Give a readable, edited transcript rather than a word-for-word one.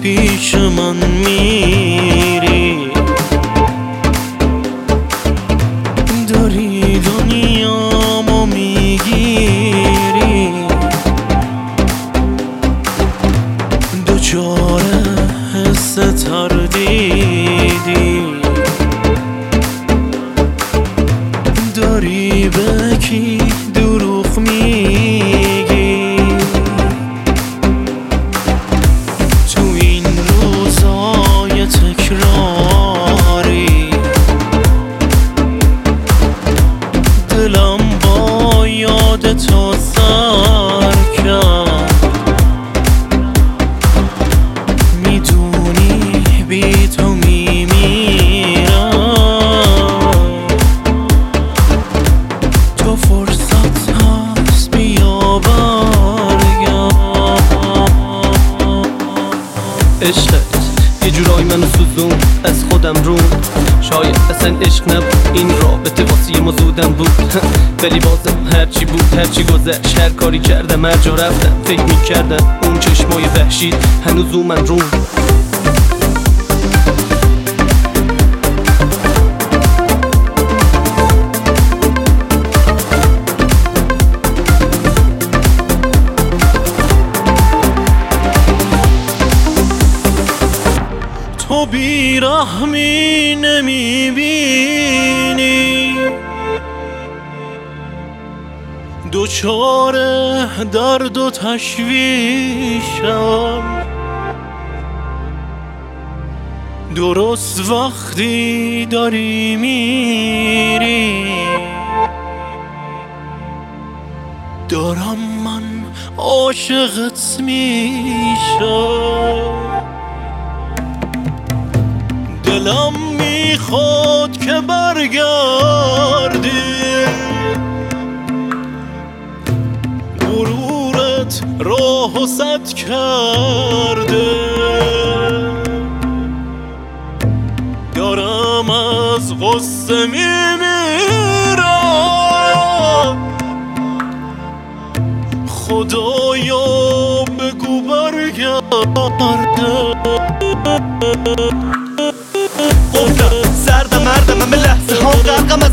پیش من میری، داری دنیامو میگیری، دوچار حس تردیدی، داری به کی دروغ میگی. تو این روزای تکراری دلم با یاد تو سر کرد، میدونی بی تو میمیرم، تو فرصت هست بیا برگرد. عشقت یه جورایی منو سوزون از خودم رو، شاید اصلا عشق نبود این رابطه واسه ما زودم بود ولی بازم هرچی بود هرچی گذشت، هر کاری کردم هر جا رفتم فکر میکردم اون چشمای وحشید هنوز من رو. تو بیرحمی نمیبینی، دوچار درد و تشویشم، درست وقتی داری میری دارم من عاشقت میشم. دلم میخواد که برگردی، غرورت راهو سد کرده، دارم از غصه میمیرم، خدایا بگو برگرده. گفتم سردم مردم همه لحظه ها غرقم از